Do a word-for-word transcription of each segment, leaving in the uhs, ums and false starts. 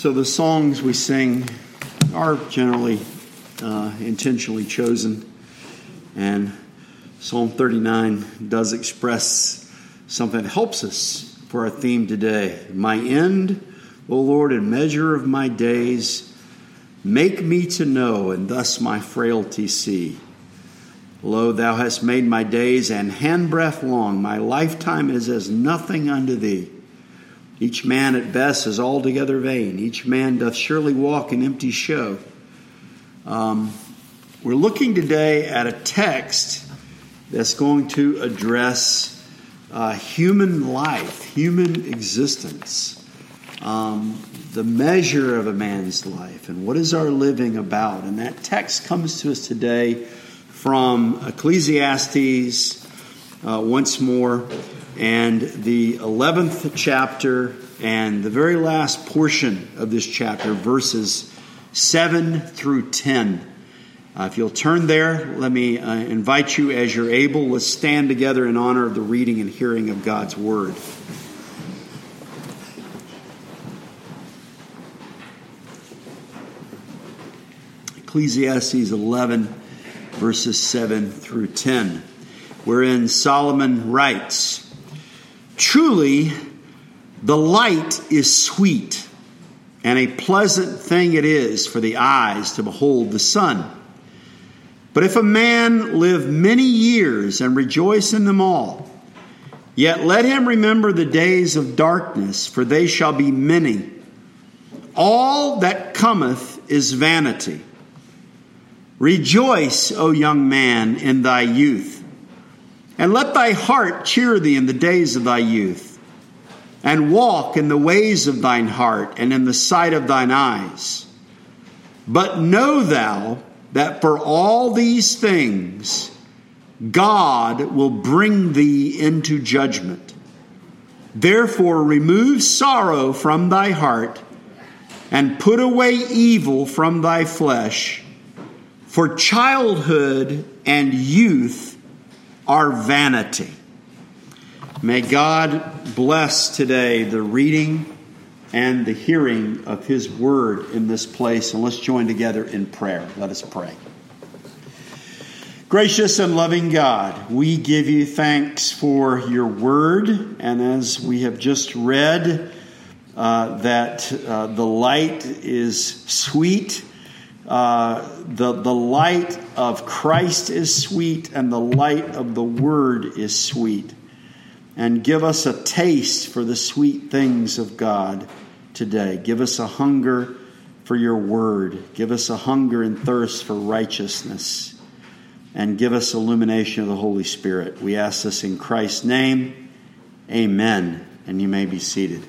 So the songs we sing are generally uh, intentionally chosen, and Psalm thirty-nine does express something that helps us for our theme today. My end, O Lord, and measure of my days, make me to know, and thus my frailty see. Lo, thou hast made my days an handbreadth long. My lifetime is as nothing unto thee. Each man at best is altogether vain. Each man doth surely walk in empty show. Um, we're looking today at a text that's going to address uh, human life, human existence, um, the measure of a man's life, and what is our living about. And that text comes to us today from Ecclesiastes uh, once more, and the eleventh chapter and the very last portion of this chapter, verses seven through ten. Uh, if you'll turn there, let me uh, invite you as you're able. Let's stand together in honor of the reading and hearing of God's Word. Ecclesiastes eleven, verses seven through ten, wherein Solomon writes, "Truly, the light is sweet, and a pleasant thing it is for the eyes to behold the sun. But if a man live many years and rejoice in them all, yet let him remember the days of darkness, for they shall be many. All that cometh is vanity. Rejoice, O young man, in thy youth, and let thy heart cheer thee in the days of thy youth, and walk in the ways of thine heart and in the sight of thine eyes. But know thou that for all these things God will bring thee into judgment. Therefore remove sorrow from thy heart, and put away evil from thy flesh, for childhood and youth are vanity." May God bless today the reading and the hearing of His Word in this place. And let's join together in prayer. Let us pray. Gracious and loving God, we give you thanks for your Word. And as we have just read, uh, that uh, the light is sweet. Uh, the, the light of Christ is sweet, and the light of the Word is sweet. And give us a taste for the sweet things of God today. Give us a hunger for your Word. Give us a hunger and thirst for righteousness. And give us illumination of the Holy Spirit. We ask this in Christ's name. Amen. And you may be seated.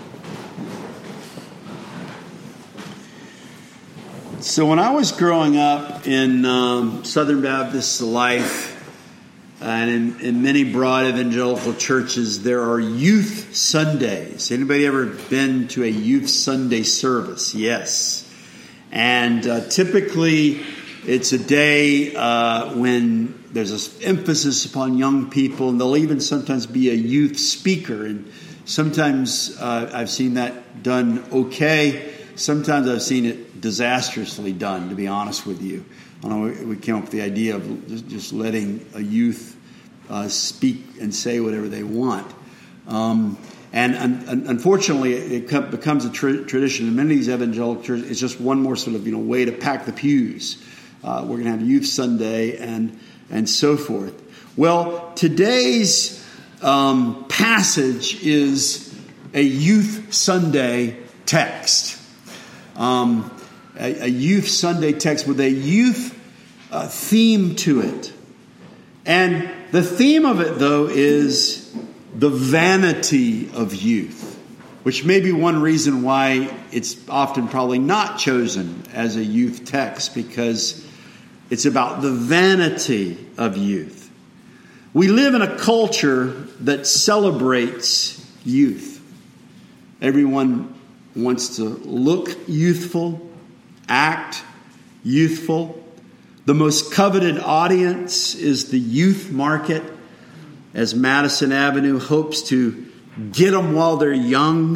So when I was growing up in um, Southern Baptist life, and in, in many broad evangelical churches, there are youth Sundays. Anybody ever been to a youth Sunday service? Yes. And uh, typically it's a day uh, when there's an emphasis upon young people, and there'll even sometimes be a youth speaker. And sometimes uh, I've seen that done okay. Sometimes I've seen it disastrously done, to be honest with you. I don't know, we came up with the idea of just letting a youth uh, speak and say whatever they want. Um, and un- unfortunately, it co- becomes a tra- tradition in many of these evangelical churches. It's just one more sort of you know way to pack the pews. Uh, we're going to have Youth Sunday and and so forth. Well, today's um, passage is a Youth Sunday text. Um, a, a Youth Sunday text with a youth uh, theme to it. And the theme of it, though, is the vanity of youth, which may be one reason why it's often probably not chosen as a youth text, because it's about the vanity of youth. We live in a culture that celebrates youth. Everyone wants to look youthful, act youthful. The most coveted audience is the youth market, as Madison Avenue hopes to get them while they're young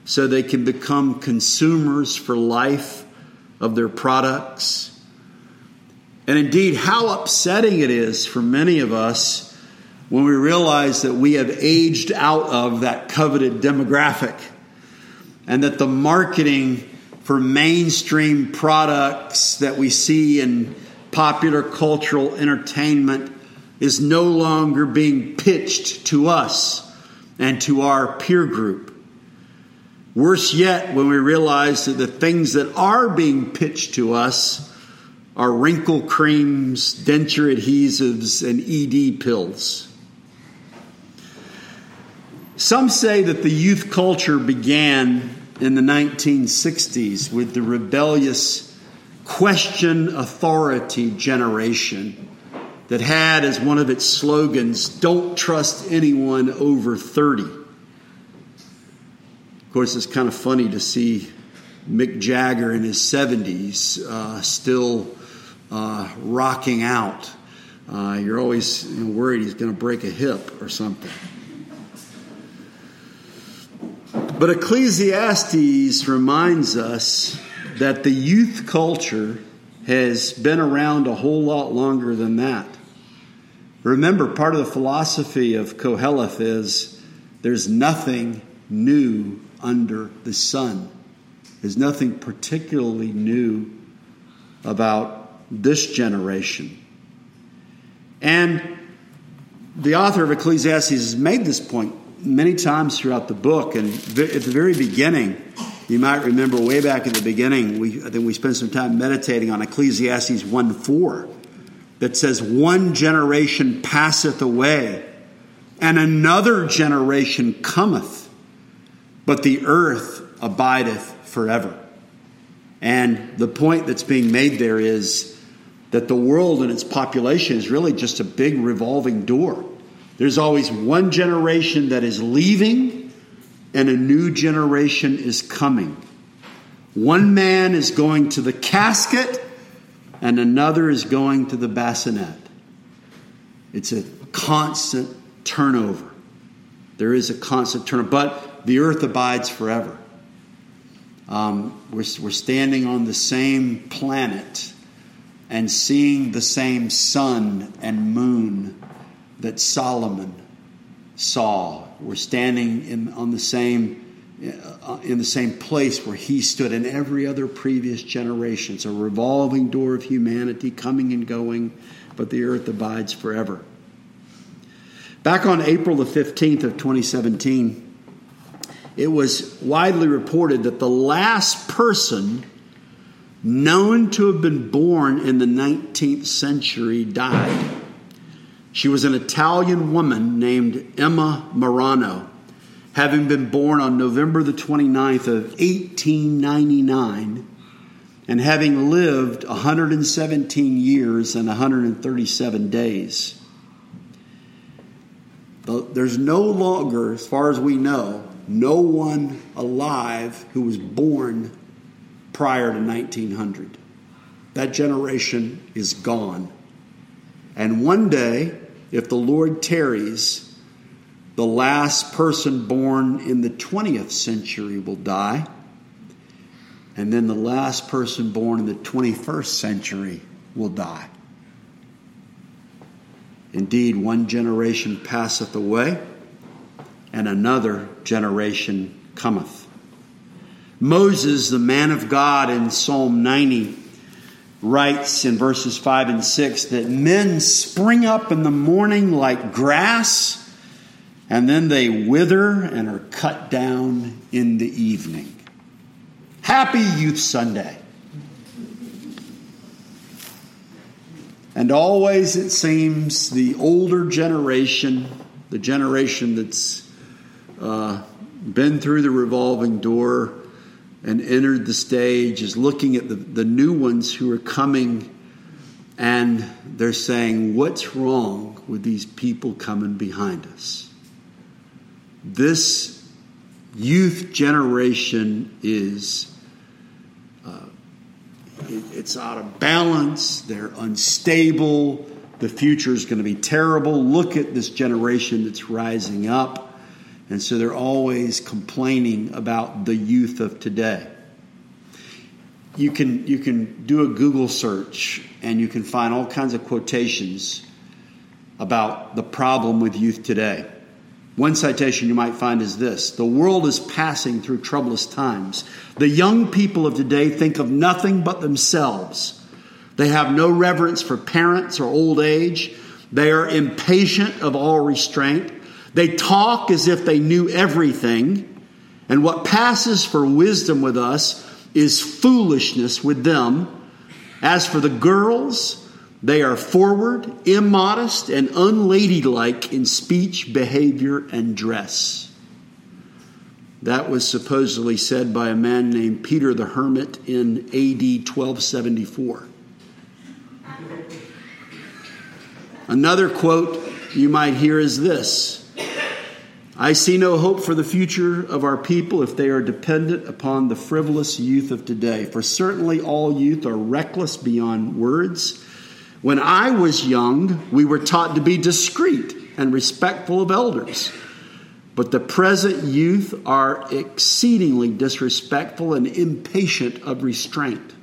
so they can become consumers for life of their products. And indeed, how upsetting it is for many of us when we realize that we have aged out of that coveted demographic, and that the marketing for mainstream products that we see in popular cultural entertainment is no longer being pitched to us and to our peer group. Worse yet, when we realize that the things that are being pitched to us are wrinkle creams, denture adhesives, and E D pills. Some say that the youth culture began in the nineteen sixties with the rebellious question authority generation that had as one of its slogans, "Don't trust anyone over thirty." Of course, it's kind of funny to see Mick Jagger in his seventies uh, still uh, rocking out. Uh, you're always you know, worried he's going to break a hip or something. But Ecclesiastes reminds us that the youth culture has been around a whole lot longer than that. Remember, part of the philosophy of Koheleth is there's nothing new under the sun. There's nothing particularly new about this generation. And the author of Ecclesiastes has made this point many times throughout the book. And at the very beginning, you might remember way back at the beginning, we, I think we spent some time meditating on Ecclesiastes one four that says, "One generation passeth away, and another generation cometh, but the earth abideth forever." And the point that's being made there is that the world and its population is really just a big revolving door. There's always one generation that is leaving and a new generation is coming. One man is going to the casket and another is going to the bassinet. It's a constant turnover. There is a constant turnover, but the earth abides forever. Um, we're, we're standing on the same planet and seeing the same sun and moon that Solomon saw. We're standing in on the same uh, in the same place where he stood in every other previous generation. It's a revolving door of humanity coming and going, but the earth abides forever. Back on April the fifteenth of twenty seventeen, it was widely reported that the last person known to have been born in the nineteenth century died. She was an Italian woman named Emma Marano, having been born on November the twenty-ninth of eighteen ninety-nine and having lived one hundred seventeen years and one hundred thirty-seven days. There's no longer, as far as we know, no one alive who was born prior to nineteen hundred. That generation is gone. And one day, if the Lord tarries, the last person born in the twentieth century will die. And then the last person born in the twenty-first century will die. Indeed, one generation passeth away, and another generation cometh. Moses, the man of God, in Psalm ninety, writes in verses five and six that men spring up in the morning like grass, and then they wither and are cut down in the evening. Happy Youth Sunday. And always, it seems, the older generation, the generation that's uh, been through the revolving door and entered the stage, is looking at the, the new ones who are coming, and they're saying, what's wrong with these people coming behind us? This youth generation is, uh, it, it's out of balance, they're unstable, the future is going to be terrible. Look at this generation that's rising up. And so they're always complaining about the youth of today. You can, you can do a Google search and you can find all kinds of quotations about the problem with youth today. One citation you might find is this: the world is passing through troublous times. The young people of today think of nothing but themselves. They have no reverence for parents or old age. They are impatient of all restraint. They talk as if they knew everything. And what passes for wisdom with us is foolishness with them. As for the girls, they are forward, immodest, and unladylike in speech, behavior, and dress. That was supposedly said by a man named Peter the Hermit in A D twelve seventy-four. Another quote you might hear is this: I see no hope for the future of our people if they are dependent upon the frivolous youth of today. For certainly all youth are reckless beyond words. When I was young, we were taught to be discreet and respectful of elders. But the present youth are exceedingly disrespectful and impatient of restraint.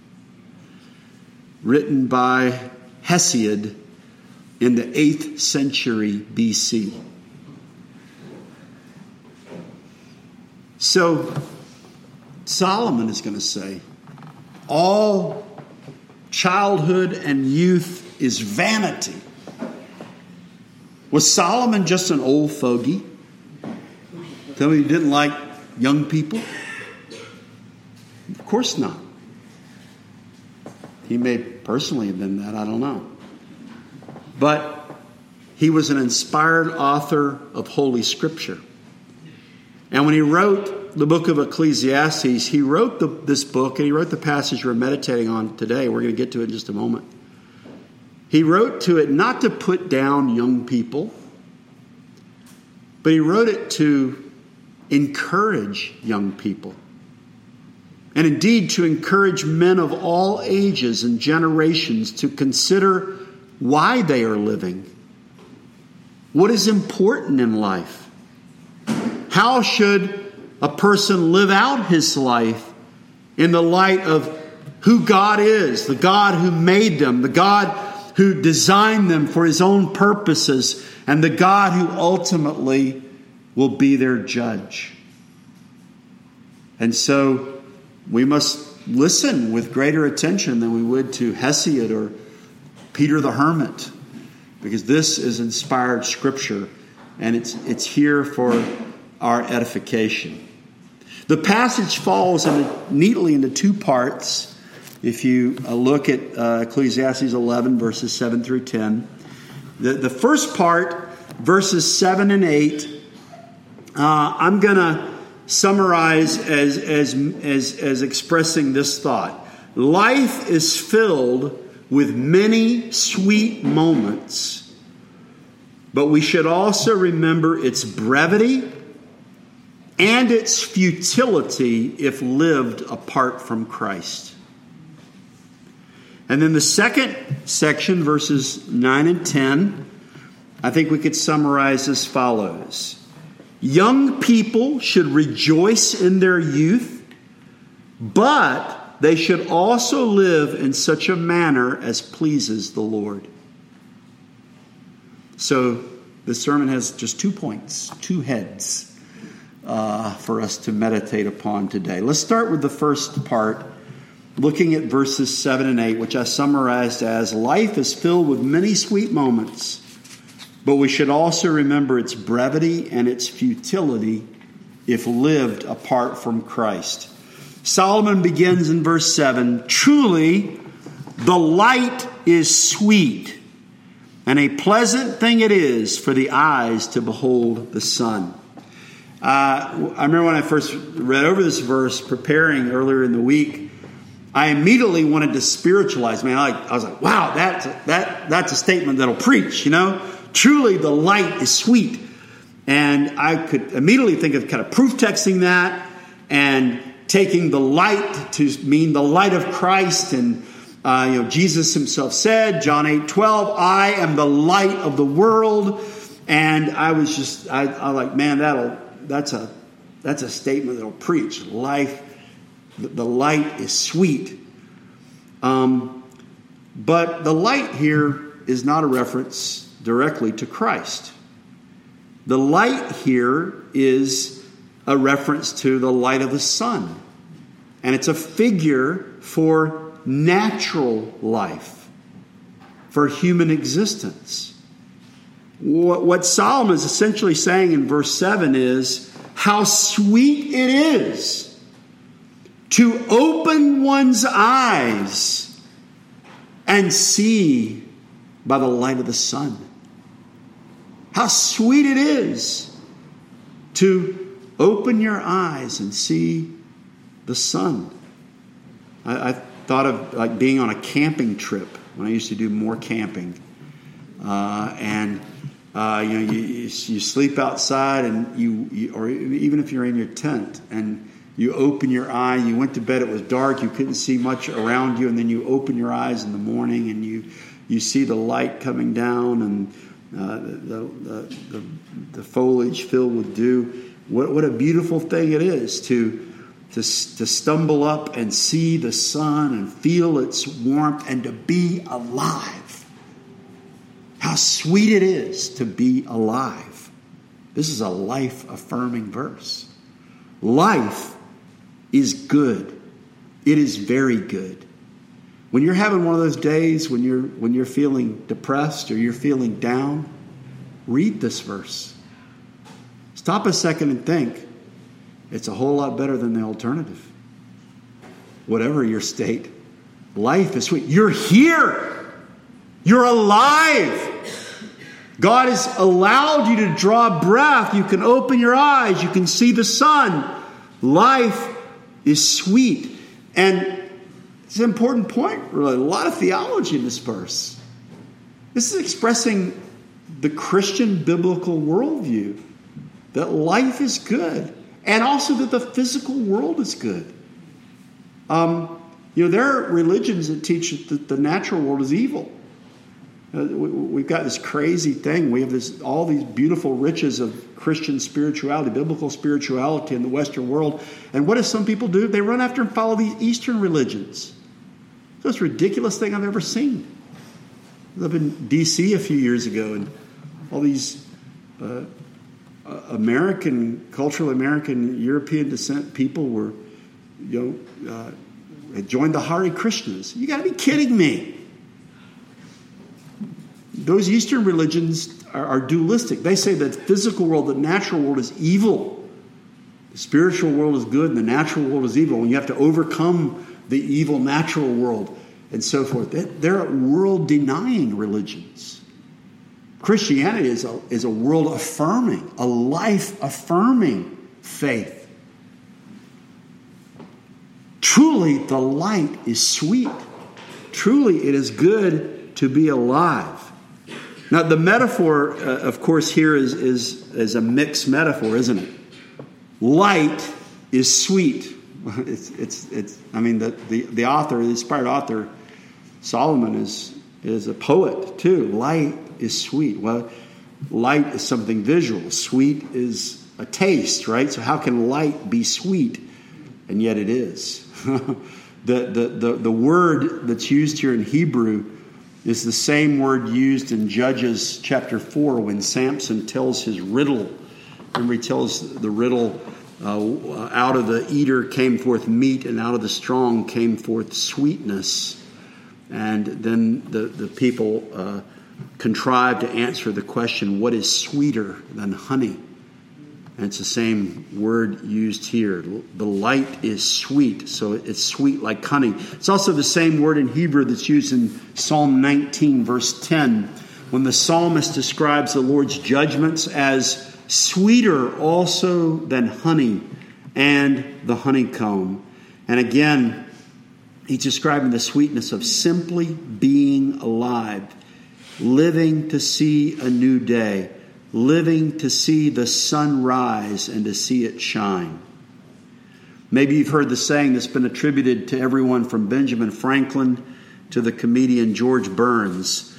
Written by Hesiod in the eighth century B C. So Solomon is going to say, all childhood and youth is vanity. Was Solomon just an old fogey? Tell me he didn't like young people? Of course not. He may personally have been that, I don't know. But he was an inspired author of Holy Scripture. And when he wrote the book of Ecclesiastes, he wrote the, this book, and he wrote the passage we're meditating on today. We're going to get to it in just a moment. He wrote to it not to put down young people, but he wrote it to encourage young people. And indeed to encourage men of all ages and generations to consider why they are living. What is important in life? How should a person live out his life in the light of who God is, the God who made them, the God who designed them for his own purposes, and the God who ultimately will be their judge? And so we must listen with greater attention than we would to Hesiod or Peter the Hermit, because this is inspired Scripture, and it's it's here for our edification. The passage falls in a, neatly into two parts. If you uh, look at uh, Ecclesiastes eleven, verses seven through ten. The, the first part, verses seven and eight, uh, I'm going to summarize as, as, as, as expressing this thought. Life is filled with many sweet moments, but we should also remember its brevity and its futility if lived apart from Christ. And then the second section, verses nine and ten, I think we could summarize as follows. Young people should rejoice in their youth, but they should also live in such a manner as pleases the Lord. So the sermon has just two points, two heads uh, for us to meditate upon today. Let's start with the first part, looking at verses seven and eight, which I summarized as, life is filled with many sweet moments, but we should also remember its brevity and its futility if lived apart from Christ. Solomon begins in verse seven, truly the light is sweet, and a pleasant thing it is for the eyes to behold the sun. Uh, I remember when I first read over this verse, preparing earlier in the week, I immediately wanted to spiritualize. Man, I, I was like, wow, that's a, that that's a statement that'll preach, you know. Truly, the light is sweet. And I could immediately think of kind of proof texting that and taking the light to mean the light of Christ. And, uh, you know, Jesus himself said, John eight twelve, I am the light of the world. And I was just, I, I like, man, that'll, that's a, that's a statement that'll preach. Life, the light is sweet. Um, but the light here is not a reference directly to Christ. The light here is a reference to the light of the sun. And it's a figure for natural life, for human existence. What, what Solomon is essentially saying in verse seven is how sweet it is to open one's eyes and see by the light of the sun. How sweet it is to open your eyes and see the sun. I, I thought of like being on a camping trip when I used to do more camping. Uh, and uh, you know, you, you, you sleep outside, and you, you, or even if you're in your tent, and you open your eye. You went to bed; it was dark. You couldn't see much around you, and then you open your eyes in the morning, and you you see the light coming down, and uh, the, the the the foliage filled with dew. What what a beautiful thing it is to to to stumble up and see the sun and feel its warmth and to be alive. How sweet it is to be alive. This is a life-affirming verse. Life is good. It is very good. When you're having one of those days when you're when you're feeling depressed or you're feeling down, read this verse. Stop a second and think. It's a whole lot better than the alternative. Whatever your state, life is sweet. You're here. You're alive. God has allowed you to draw breath. You can open your eyes. You can see the sun. Life is sweet. And it's an important point, really. A lot of theology in this verse. This is expressing the Christian biblical worldview. That life is good. And also that the physical world is good. Um, you know, there are religions that teach that the natural world is evil. Uh, we, we've got this crazy thing. We have this all these beautiful riches of Christian spirituality, biblical spirituality in the Western world. And what do some people do? They run after and follow these Eastern religions. It's the most ridiculous thing I've ever seen. I was up in D C a few years ago, and all these uh, uh, American, cultural American, European descent people were, you know, uh, had joined the Hare Krishnas. You got to be kidding me. Those Eastern religions are, are dualistic. They say that the physical world, the natural world is evil. The spiritual world is good and the natural world is evil. And you have to overcome the evil natural world and so forth. They're world-denying religions. Christianity is a, is a world-affirming, a life-affirming faith. Truly, the light is sweet. Truly, it is good to be alive. Now, the metaphor, uh, of course, here is, is, is a mixed metaphor, isn't it? Light is sweet. It's, it's, it's, I mean, the, the, the author, the inspired author, Solomon, is, is a poet, too. Light is sweet. Well, light is something visual. Sweet is a taste, right? So how can light be sweet? And yet it is. the, the, the, the word that's used here in Hebrew is the same word used in Judges chapter four when Samson tells his riddle. Remember, he tells the riddle, uh, out of the eater came forth meat, and out of the strong came forth sweetness. And then the, the people uh, contrived to answer the question, what is sweeter than honey? And it's the same word used here. The light is sweet, so it's sweet like honey. It's also the same word in Hebrew that's used in Psalm nineteen, verse ten, when the psalmist describes the Lord's judgments as sweeter also than honey and the honeycomb. And again, he's describing the sweetness of simply being alive, living to see a new day, living to see the sun rise and to see it shine. Maybe you've heard the saying that's been attributed to everyone from Benjamin Franklin to the comedian George Burns.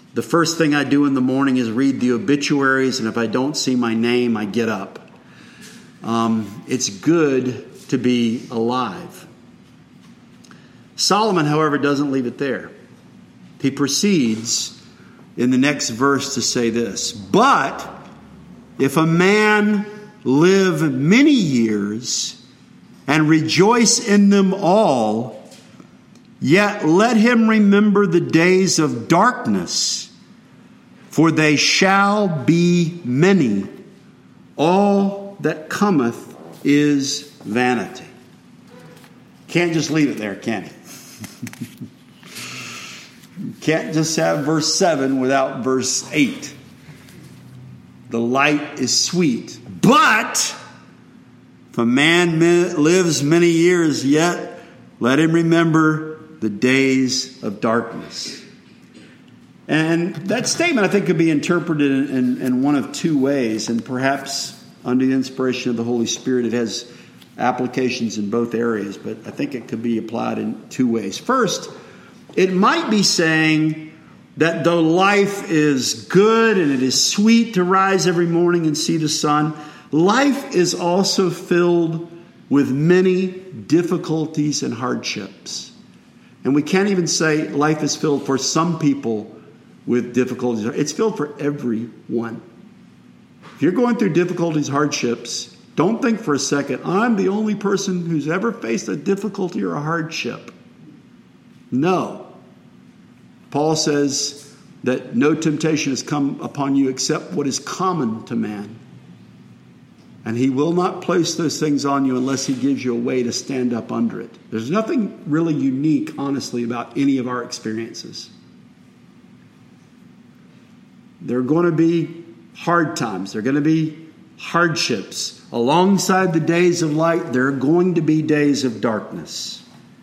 The first thing I do in the morning is read the obituaries, and if I don't see my name, I get up. Um, it's good to be alive. Solomon, however, doesn't leave it there. He proceeds in the next verse to say this: but if a man live many years and rejoice in them all, yet let him remember the days of darkness, for they shall be many. All that cometh is vanity. Can't just leave it there, can he? Can't just have verse seven without verse eight. The light is sweet, but if a man lives many years, yet let him remember the days of darkness. And that statement, I think, could be interpreted in, in, in one of two ways, and perhaps under the inspiration of the Holy Spirit, it has applications in both areas, but I think it could be applied in two ways. First, it might be saying that though life is good and it is sweet to rise every morning and see the sun, life is also filled with many difficulties and hardships. And we can't even say life is filled for some people with difficulties. It's filled for everyone. If you're going through difficulties, hardships, don't think for a second, I'm the only person who's ever faced a difficulty or a hardship. No. Paul says that no temptation has come upon you except what is common to man. And he will not place those things on you unless he gives you a way to stand up under it. There's nothing really unique, honestly, about any of our experiences. There are going to be hard times. There are going to be hardships. Alongside the days of light, there are going to be days of darkness.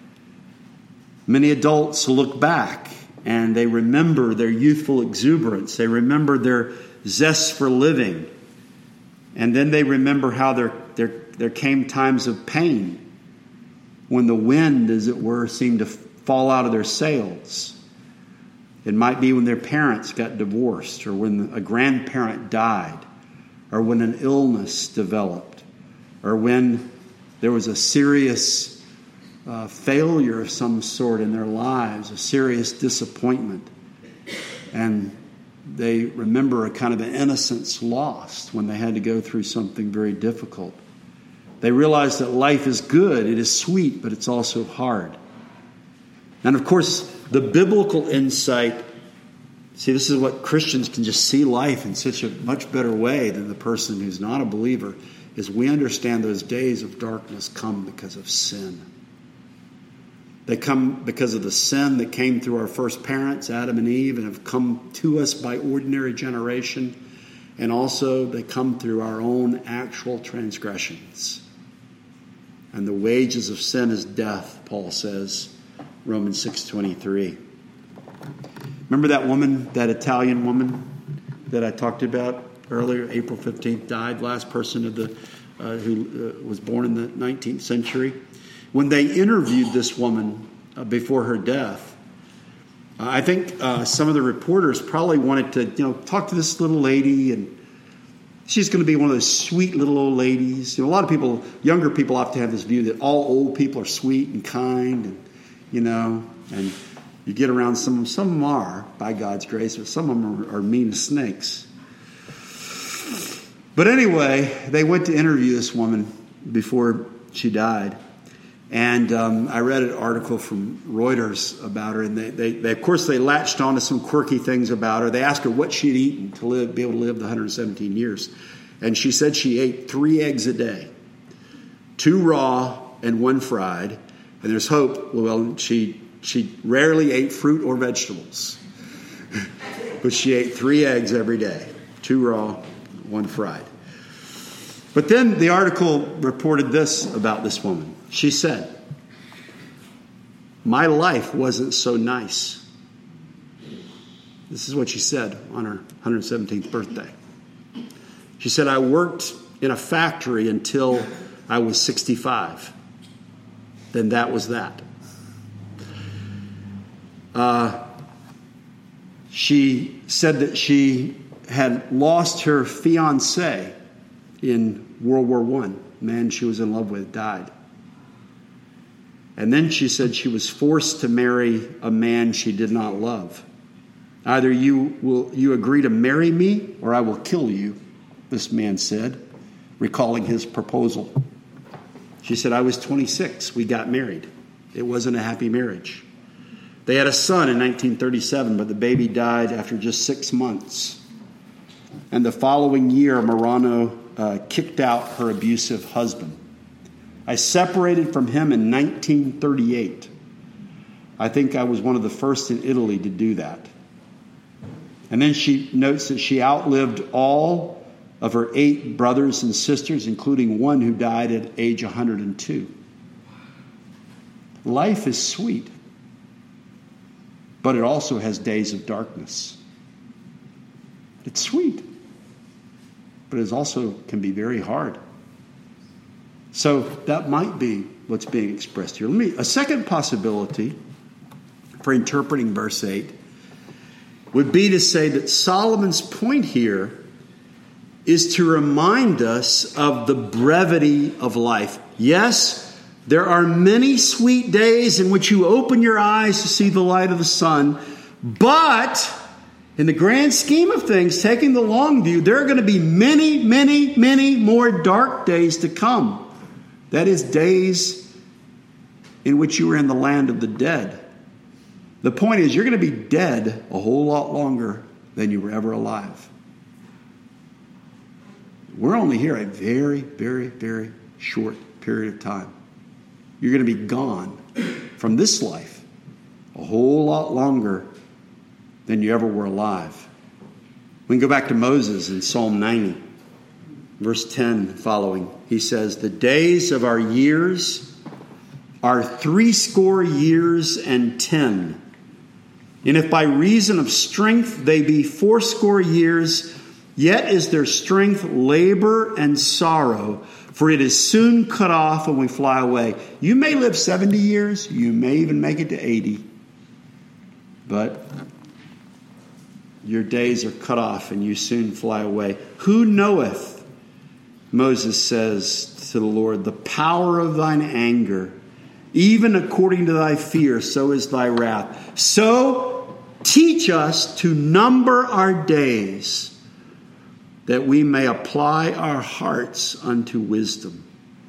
Many adults look back and they remember their youthful exuberance. They remember their zest for living. And then they remember how there, there, there came times of pain when the wind, as it were, seemed to fall out of their sails. It might be when their parents got divorced, or when a grandparent died, or when an illness developed, or when there was a serious uh, failure of some sort in their lives, a serious disappointment. And they remember a kind of an innocence lost when they had to go through something very difficult. They realize that life is good, it is sweet, but it's also hard. And of course, the biblical insight, see, this is what Christians can just see life in such a much better way than the person who's not a believer, is we understand those days of darkness come because of sin. They come because of the sin that came through our first parents, Adam and Eve, and have come to us by ordinary generation. And also they come through our own actual transgressions. And the wages of sin is death, Paul says, Romans six twenty-three. Remember that woman, that Italian woman that I talked about earlier, April fifteenth, died, last person of the uh, who uh, was born in the nineteenth century. When they interviewed this woman uh, before her death, uh, I think uh, some of the reporters probably wanted to, you know, talk to this little lady, and she's going to be one of those sweet little old ladies. You know, a lot of people, younger people, often have this view that all old people are sweet and kind, and you know, and you get around some of them. Some of them are, by God's grace, but some of them are, are mean as snakes. But anyway, they went to interview this woman before she died. And um, I read an article from Reuters about her, and they, they, they, of course, they latched on to some quirky things about her. They asked her what she'd eaten to live, be able to live the one hundred seventeen years. And she said she ate three eggs a day, two raw and one fried. And there's hope. Well, she she rarely ate fruit or vegetables, but she ate three eggs every day, two raw, one fried. But then the article reported this about this woman. She said, "My life wasn't so nice." This is what she said on her one hundred seventeenth birthday. She said, "I worked in a factory until I was sixty-five. Then that was that." Uh, She said that she had lost her fiancé in World War One. The man she was in love with died. And then she said she was forced to marry a man she did not love. Either you will you agree to marry me or I will kill you, this man said, recalling his proposal. She said, I was twenty-six. We got married. It wasn't a happy marriage. They had a son in nineteen thirty-seven, but the baby died after just six months. And the following year, Marano uh, kicked out her abusive husband. I separated from him in nineteen thirty-eight. I think I was one of the first in Italy to do that. And then she notes that she outlived all of her eight brothers and sisters, including one who died at age one hundred two. Life is sweet, but it also has days of darkness. It's sweet, but it also can be very hard. So that might be what's being expressed here. Let me, a second possibility for interpreting verse eight would be to say that Solomon's point here is to remind us of the brevity of life. Yes, there are many sweet days in which you open your eyes to see the light of the sun, but in the grand scheme of things, taking the long view, there are going to be many, many, many more dark days to come. That is, days in which you are in the land of the dead. The point is, you're going to be dead a whole lot longer than you were ever alive. We're only here a very, very, very short period of time. You're going to be gone from this life a whole lot longer than you ever were alive. We can go back to Moses in Psalm ninety, verse ten following. He says, the days of our years are threescore years and ten. And if by reason of strength they be fourscore years, yet is their strength labor and sorrow, for it is soon cut off when we fly away. You may live seventy years, you may even make it to eighty, but your days are cut off and you soon fly away. Who knoweth, Moses says to the Lord, the power of thine anger, even according to thy fear, so is thy wrath. So teach us to number our days, that we may apply our hearts unto wisdom.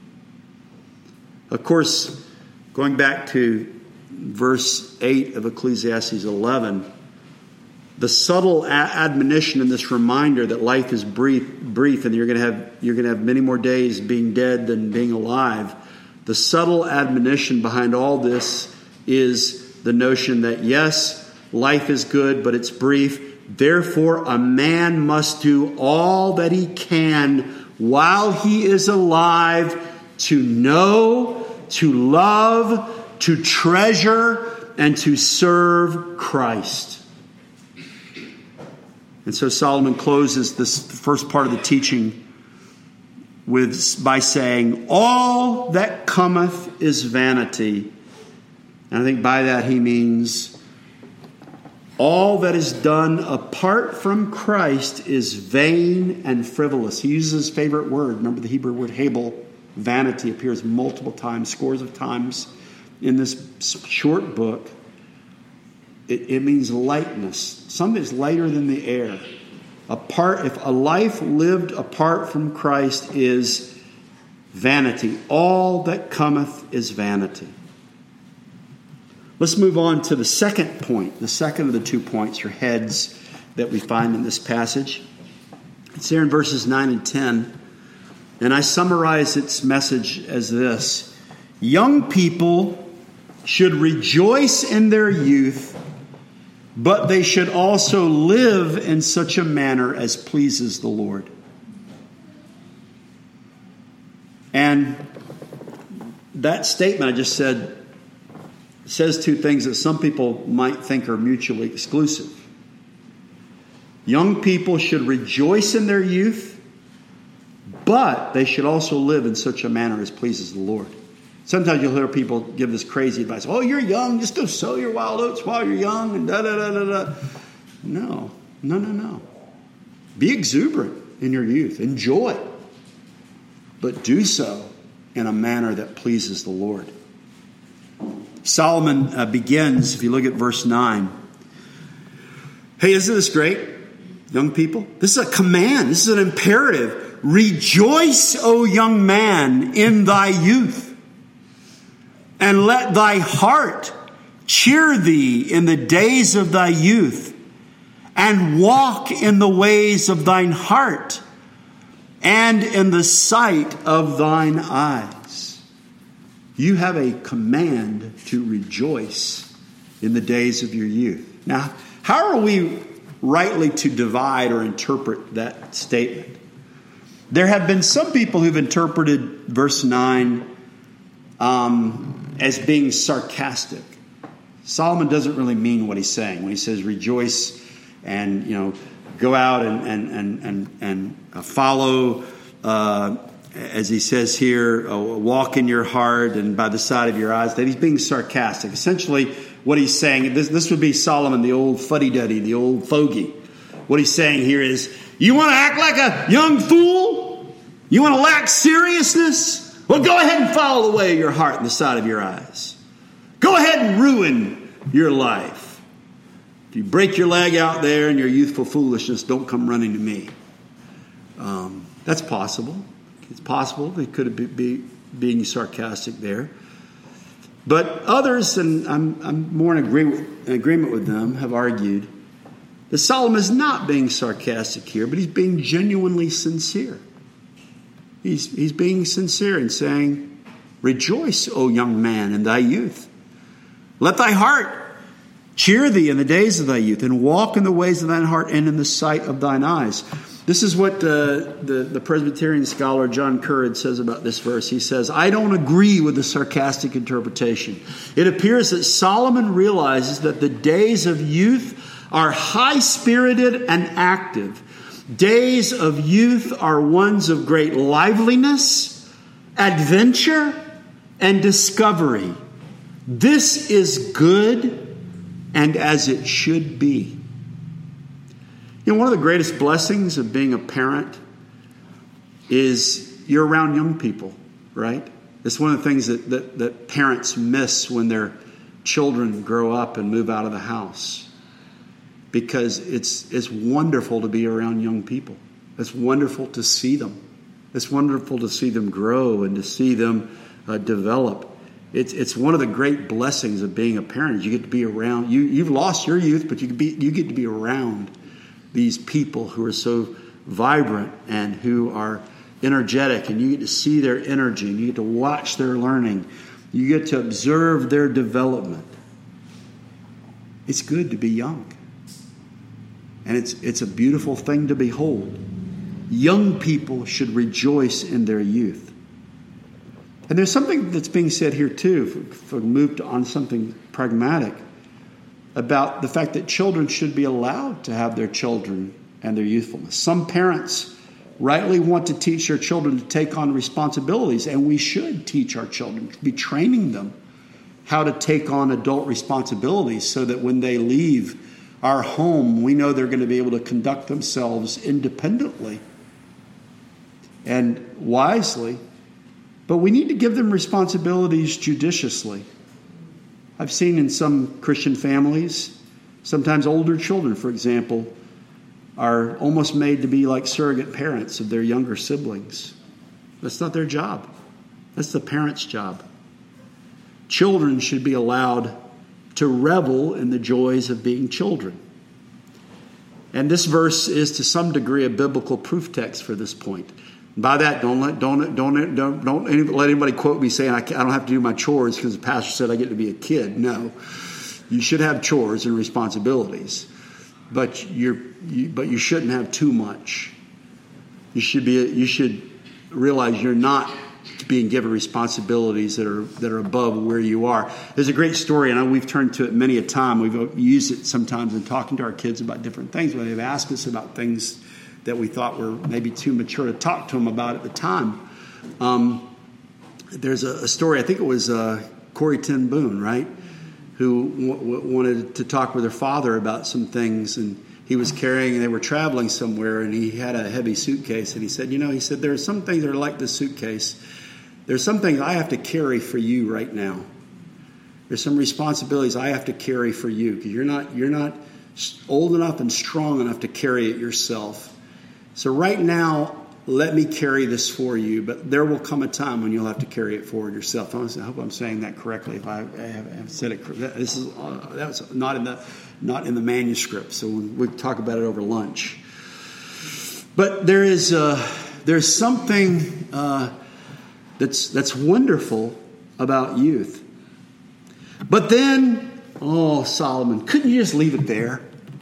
Of course, going back to verse eight of Ecclesiastes eleven, the subtle admonition in this reminder that life is brief, brief, and you're going to have you're going to have many more days being dead than being alive. The subtle admonition behind all this is the notion that yes, life is good, but it's brief. Therefore, a man must do all that he can while he is alive to know, to love, to treasure, and to serve Christ. And so Solomon closes this first part of the teaching with by saying, all that cometh is vanity. And I think by that he means all that is done apart from Christ is vain and frivolous. He uses his favorite word. Remember the Hebrew word hebel. Vanity appears multiple times, scores of times in this short book. It, it means lightness. Something that's lighter than the air. Apart, if a life lived apart from Christ is vanity. All that cometh is vanity. Let's move on to the second point, the second of the two points or heads that we find in this passage. It's there in verses nine and ten. And I summarize its message as this. Young people should rejoice in their youth, but they should also live in such a manner as pleases the Lord. And that statement I just said says two things that some people might think are mutually exclusive. Young people should rejoice in their youth, but they should also live in such a manner as pleases the Lord. Sometimes you'll hear people give this crazy advice. Oh, you're young, just go sow your wild oats while you're young, and da da da da da. No, no, no, no. Be exuberant in your youth. Enjoy. But do so in a manner that pleases the Lord. Solomon uh, begins, if you look at verse nine. Hey, isn't this great, young people? This is a command. This is an imperative. Rejoice, O young man, in thy youth, and let thy heart cheer thee in the days of thy youth, and walk in the ways of thine heart, and in the sight of thine eyes. You have a command to rejoice in the days of your youth. Now, how are we rightly to divide or interpret that statement? There have been some people who've interpreted verse nine um, as being sarcastic. Solomon doesn't really mean what he's saying when he says rejoice and, you know, go out and and and and, and follow, uh, as he says here, uh, walk in your heart and by the side of your eyes. That he's being sarcastic. Essentially, what he's saying, this, this would be Solomon, the old fuddy-duddy, the old fogey. What he's saying here is, you want to act like a young fool? You want to lack seriousness? Well, go ahead and follow the way of your heart and the side of your eyes. Go ahead and ruin your life. If you break your leg out there in your youthful foolishness, don't come running to me. Um, that's possible. It's possible they could be, be being sarcastic there. But others, and I'm, I'm more in, agree with, in agreement with them, have argued that Solomon is not being sarcastic here, but he's being genuinely sincere. He's, he's being sincere in saying, rejoice, O young man, in thy youth. Let thy heart cheer thee in the days of thy youth, and walk in the ways of thine heart and in the sight of thine eyes. This is what uh, the, the Presbyterian scholar John Currid says about this verse. He says, I don't agree with the sarcastic interpretation. It appears that Solomon realizes that the days of youth are high-spirited and active. Days of youth are ones of great liveliness, adventure, and discovery. This is good and as it should be. You know, one of the greatest blessings of being a parent is you're around young people, right? It's one of the things that, that, that parents miss when their children grow up and move out of the house. Because it's it's wonderful to be around young people. It's wonderful to see them. It's wonderful to see them grow and to see them uh, develop. It's it's one of the great blessings of being a parent. You get to be around. You you've lost your youth, but you can be you get to be around these people who are so vibrant and who are energetic, and you get to see their energy, and you get to watch their learning. You get to observe their development. It's good to be young. And it's it's a beautiful thing to behold. Young people should rejoice in their youth. And there's something that's being said here too, if we moved on something pragmatic, about the fact that children should be allowed to have their children and their youthfulness. Some parents rightly want to teach their children to take on responsibilities, and we should teach our children, be training them how to take on adult responsibilities so that when they leave our home, we know they're going to be able to conduct themselves independently and wisely. But we need to give them responsibilities judiciously. I've seen in some Christian families, sometimes older children, for example, are almost made to be like surrogate parents of their younger siblings. That's not their job. That's the parent's job. Children should be allowed to revel in the joys of being children. And this verse is to some degree a biblical proof text for this point. By that, don't let don't don't don't don't let anybody quote me saying I, can't, I don't have to do my chores because the pastor said I get to be a kid. No, you should have chores and responsibilities, but you're you, but you shouldn't have too much. You should be you should realize you're not being given responsibilities that are that are above where you are. There's a great story, and we've turned to it many a time. We've used it sometimes in talking to our kids about different things, when they've asked us about things that we thought were maybe too mature to talk to them about at the time. Um, there's a, a story, I think it was uh, Corrie ten Boom, right, who w- w- wanted to talk with her father about some things, and he was carrying, and they were traveling somewhere, and he had a heavy suitcase. And he said, you know, he said, there are some things that are like this suitcase. There's some things I have to carry for you right now. There's some responsibilities I have to carry for you because you're not you're not old enough and strong enough to carry it yourself. So right now, let me carry this for you, but there will come a time when you'll have to carry it forward yourself. I hope I'm saying that correctly. If I have said it, this is uh, that's not in the not in the manuscript. So we talk about it over lunch. But there is uh, there's something uh, that's that's wonderful about youth. But then, oh, Solomon, couldn't you just leave it there?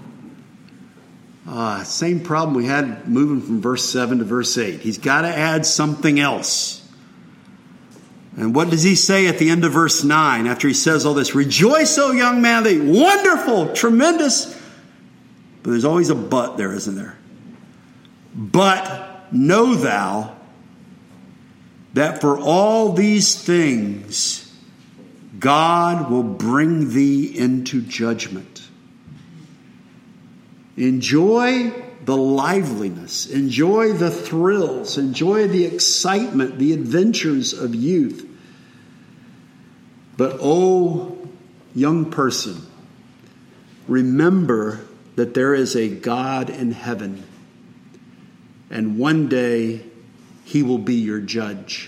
Uh, same problem we had moving from verse seven to verse eight. He's got to add something else. And what does he say at the end of verse nine after he says all this? Rejoice, O young man, the wonderful, tremendous. But there's always a but there, isn't there? But know thou that for all these things God will bring thee into judgment. Enjoy the liveliness, enjoy the thrills, enjoy the excitement, the adventures of youth. But, oh, young person, remember that there is a God in heaven, and one day he will be your judge.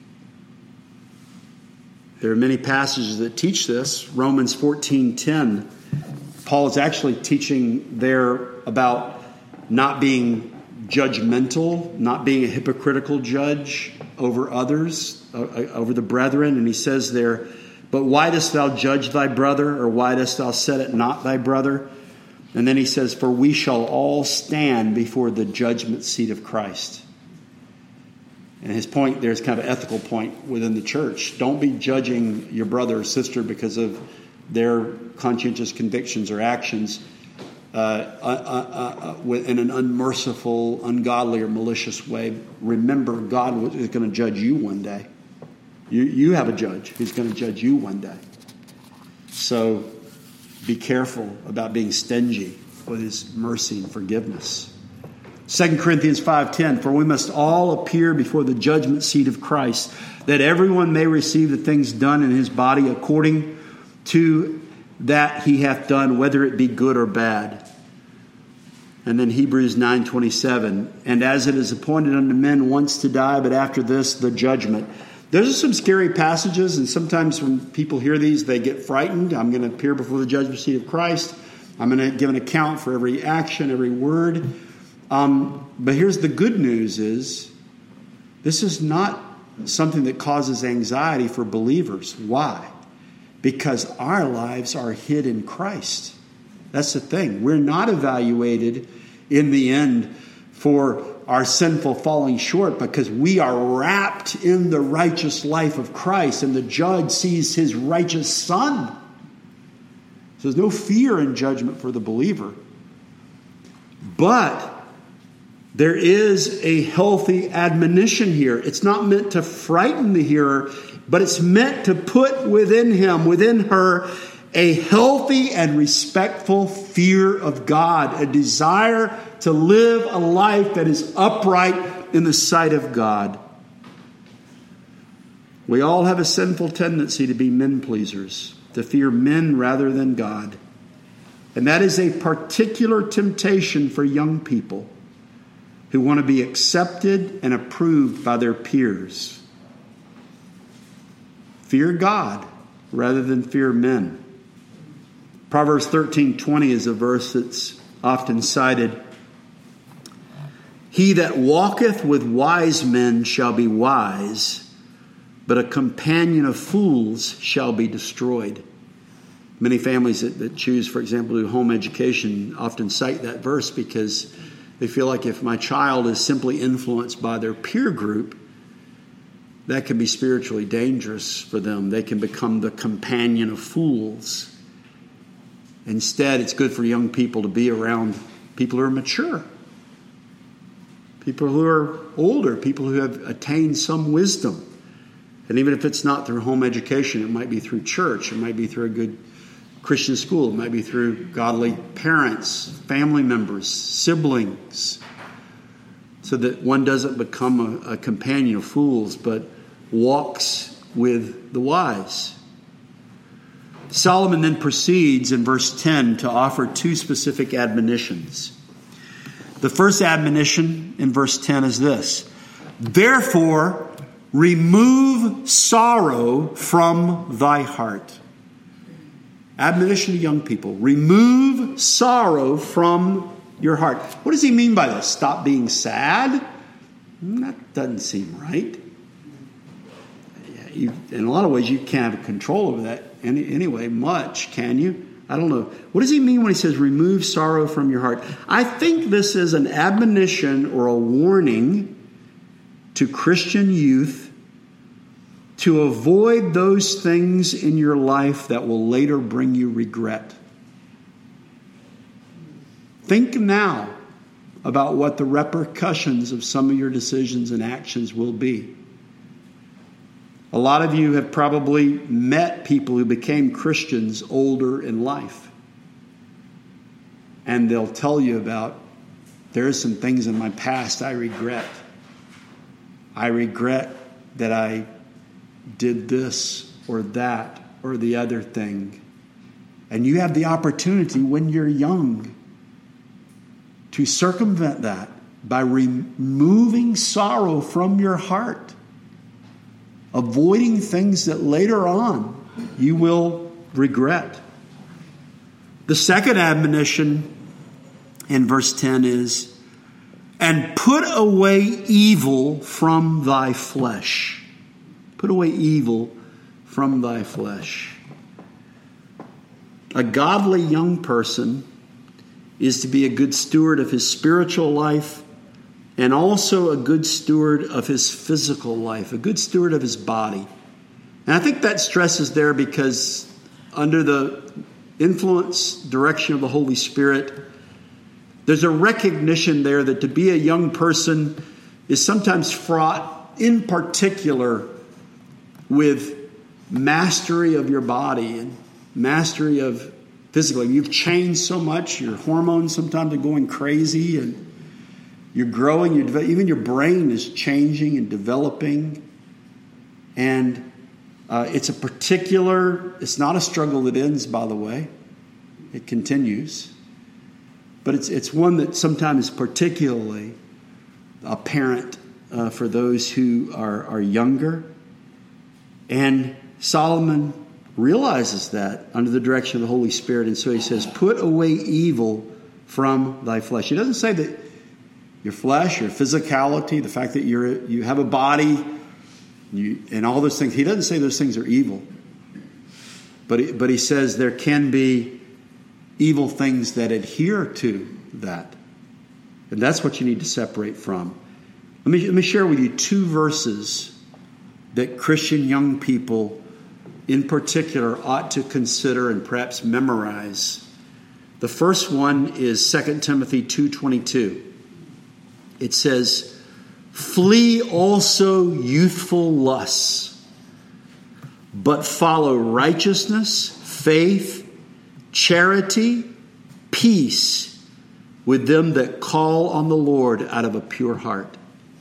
There are many passages that teach this. Romans fourteen ten. Paul is actually teaching there about not being judgmental, not being a hypocritical judge over others, uh, over the brethren. And he says there, but why dost thou judge thy brother, or why dost thou set it not thy brother? And then he says, for we shall all stand before the judgment seat of Christ. And his point there is kind of an ethical point within the church. Don't be judging your brother or sister because of their conscientious convictions or actions uh, uh, uh, uh, in an unmerciful, ungodly, or malicious way. Remember, God is going to judge you one day. You, you have a judge who's going to judge you one day. So be careful about being stingy with his mercy and forgiveness. Second Corinthians five ten, for we must all appear before the judgment seat of Christ, that everyone may receive the things done in his body according to that he hath done, whether it be good or bad. And then Hebrews nine twenty-seven, and as it is appointed unto men once to die, but after this the judgment. Those are some scary passages, and sometimes when people hear these, they get frightened. I'm going to appear before the judgment seat of Christ. I'm going to give an account for every action, every word. Um, but here's the good news is, this is not something that causes anxiety for believers. Why? Because our lives are hid in Christ. That's the thing. We're not evaluated in the end for our sinful falling short, because we are wrapped in the righteous life of Christ, and the judge sees his righteous Son. So there's no fear in judgment for the believer. But there is a healthy admonition here. It's not meant to frighten the hearer, but it's meant to put within him, within her, a healthy and respectful fear of God, a desire to live a life that is upright in the sight of God. We all have a sinful tendency to be men pleasers, to fear men rather than God. And that is a particular temptation for young people who want to be accepted and approved by their peers. Fear God rather than fear men. Proverbs thirteen twenty is a verse that's often cited. He that walketh with wise men shall be wise, but a companion of fools shall be destroyed. Many families that, that choose, for example, to do home education often cite that verse because they feel like if my child is simply influenced by their peer group, that can be spiritually dangerous for them. They can become the companion of fools. Instead, it's good for young people to be around people who are mature, people who are older, people who have attained some wisdom. And even if it's not through home education, it might be through church, it might be through a good Christian school. It might be through godly parents, family members, siblings, so that one doesn't become a, a companion of fools, but walks with the wise. Solomon then proceeds in verse ten to offer two specific admonitions. The first admonition in verse ten is this: therefore, remove sorrow from thy heart. Admonition to young people. Remove sorrow from your heart. What does he mean by this? Stop being sad? That doesn't seem right. You, in a lot of ways, you can't have control over that any, anyway, much, can you? I don't know. What does he mean when he says remove sorrow from your heart? I think this is an admonition or a warning to Christian youth to avoid those things in your life that will later bring you regret. Think now about what the repercussions of some of your decisions and actions will be. A lot of you have probably met people who became Christians older in life. And they'll tell you about, there's some things in my past I regret. I regret that I did this or that or the other thing. And you have the opportunity when you're young to circumvent that by removing sorrow from your heart, avoiding things that later on you will regret. The second admonition in verse ten is, and put away evil from thy flesh. Put away evil from thy flesh. A godly young person is to be a good steward of his spiritual life and also a good steward of his physical life, a good steward of his body. And I think that stress is there because under the influence, direction of the Holy Spirit, there's a recognition there that to be a young person is sometimes fraught, in particular, with mastery of your body and mastery of physically. You've changed so much. Your hormones sometimes are going crazy and you're growing. You're de- even your brain is changing and developing. And uh, it's a particular, it's not a struggle that ends, by the way. It continues. But it's it's one that sometimes is particularly apparent uh, for those who are, are younger. And Solomon realizes that under the direction of the Holy Spirit. And so he says, put away evil from thy flesh. He doesn't say that your flesh, your physicality, the fact that you're you have a body, you, and all those things. He doesn't say those things are evil. But he, but he says there can be evil things that adhere to that. And that's what you need to separate from. Let me, let me share with you two verses that Christian young people in particular ought to consider and perhaps memorize. The first one is Second Timothy two twenty-two. It says, flee also youthful lusts, but follow righteousness, faith, charity, peace with them that call on the Lord out of a pure heart.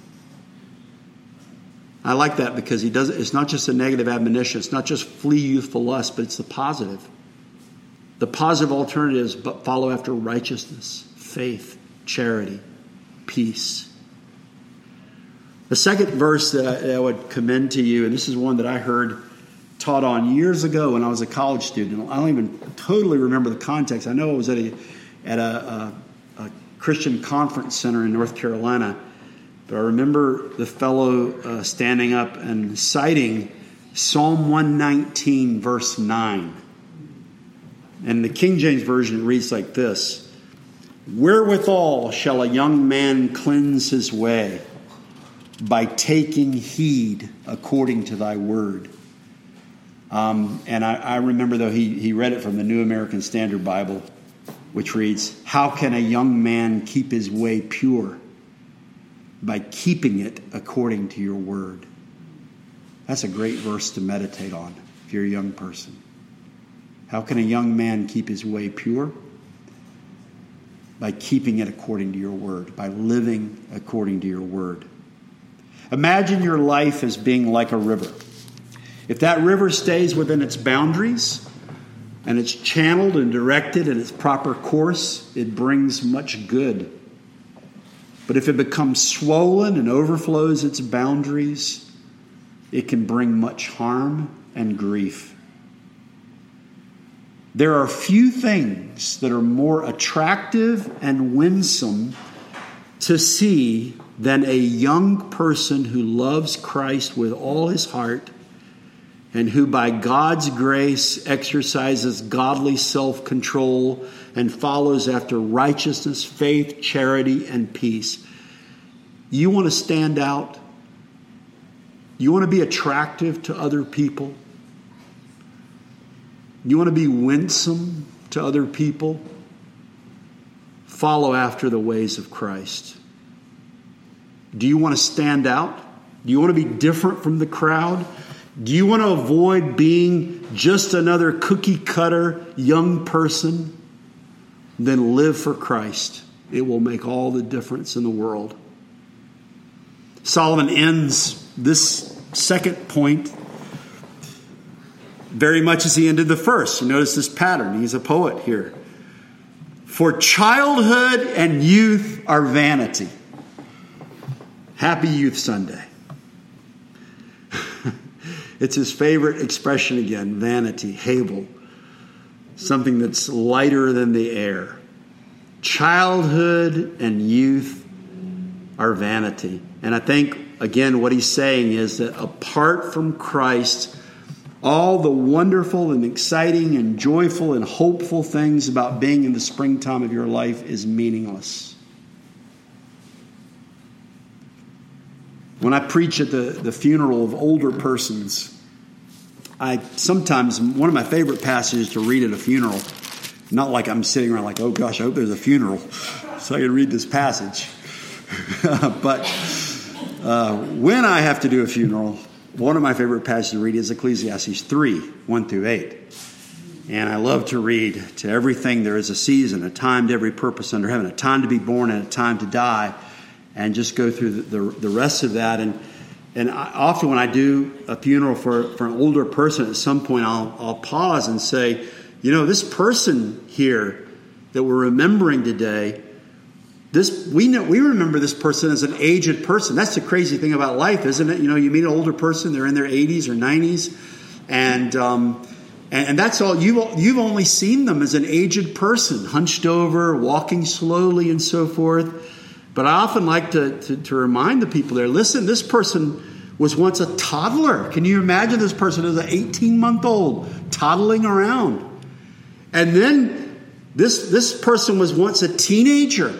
I like that because he does. It's not just a negative admonition. It's not just flee youthful lust, but it's the positive. The positive alternatives, but follow after righteousness, faith, charity, peace. The second verse that I would commend to you, and this is one that I heard taught on years ago when I was a college student. I don't even totally remember the context. I know I was at a at a, a, a Christian conference center in North Carolina. But I remember the fellow uh, standing up and citing Psalm one nineteen, verse nine. And the King James Version reads like this: wherewithal shall a young man cleanse his way? By taking heed according to thy word. Um, and I, I remember, though, he, he read it from the New American Standard Bible, which reads, how can a young man keep his way pure? By keeping it according to your word. That's a great verse to meditate on if you're a young person. How can a young man keep his way pure? By keeping it according to your word, by living according to your word. Imagine your life as being like a river. If that river stays within its boundaries and it's channeled and directed in its proper course, it brings much good. But if it becomes swollen and overflows its boundaries, it can bring much harm and grief. There are few things that are more attractive and winsome to see than a young person who loves Christ with all his heart and who by God's grace exercises godly self-control and follows after righteousness, faith, charity, and peace. You want to stand out? You want to be attractive to other people? You want to be winsome to other people? Follow after the ways of Christ. Do you want to stand out? Do you want to be different from the crowd? Do you want to avoid being just another cookie cutter young person? Then live for Christ. It will make all the difference in the world. Solomon ends this second point very much as he ended the first. You notice this pattern. He's a poet here. For childhood and youth are vanity. Happy Youth Sunday. It's his favorite expression again, vanity, Hebel. Something that's lighter than the air. Childhood and youth are vanity. And I think, again, what he's saying is that apart from Christ, all the wonderful and exciting and joyful and hopeful things about being in the springtime of your life is meaningless. When I preach at the, the funeral of older persons, I sometimes, one of my favorite passages to read at a funeral, not like I'm sitting around like, oh gosh, I hope there's a funeral so I can read this passage. But uh, when I have to do a funeral, one of my favorite passages to read is Ecclesiastes three, one through eight. And I love to read, to everything there is a season, a time to every purpose under heaven, a time to be born and a time to die, and just go through the, the, the rest of that. And and I, often when I do a funeral for, for an older person, at some point I'll, I'll pause and say, you know, this person here that we're remembering today, This we know we remember this person as an aged person. That's the crazy thing about life, isn't it? You know, you meet an older person, they're in their eighties or nineties, and um, and, and that's all. You've you've only seen them as an aged person, hunched over, walking slowly, and so forth. But I often like to, to to remind the people there: listen, this person was once a toddler. Can you imagine this person as an eighteen-month-old toddling around, and then this this person was once a teenager.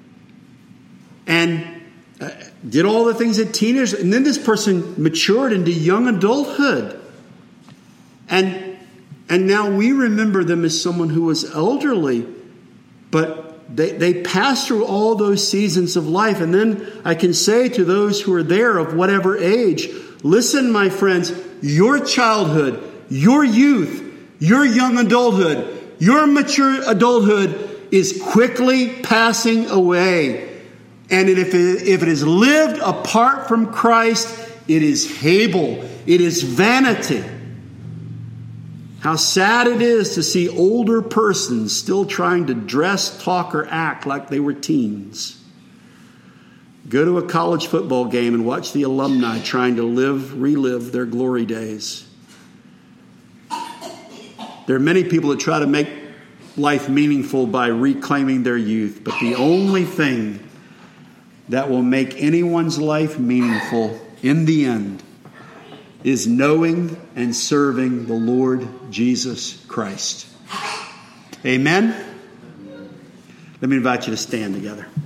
And uh, did all the things that teenagers, and then this person matured into young adulthood. And and now we remember them as someone who was elderly, but they, they passed through all those seasons of life. And then I can say to those who are there of whatever age, listen, my friends, your childhood, your youth, your young adulthood, your mature adulthood is quickly passing away. And if it, if it is lived apart from Christ, it is Hebel. It is vanity. How sad it is to see older persons still trying to dress, talk, or act like they were teens. Go to a college football game and watch the alumni trying to live, relive their glory days. There are many people that try to make life meaningful by reclaiming their youth, but the only thing that will make anyone's life meaningful in the end is knowing and serving the Lord Jesus Christ. Amen? Let me invite you to stand together.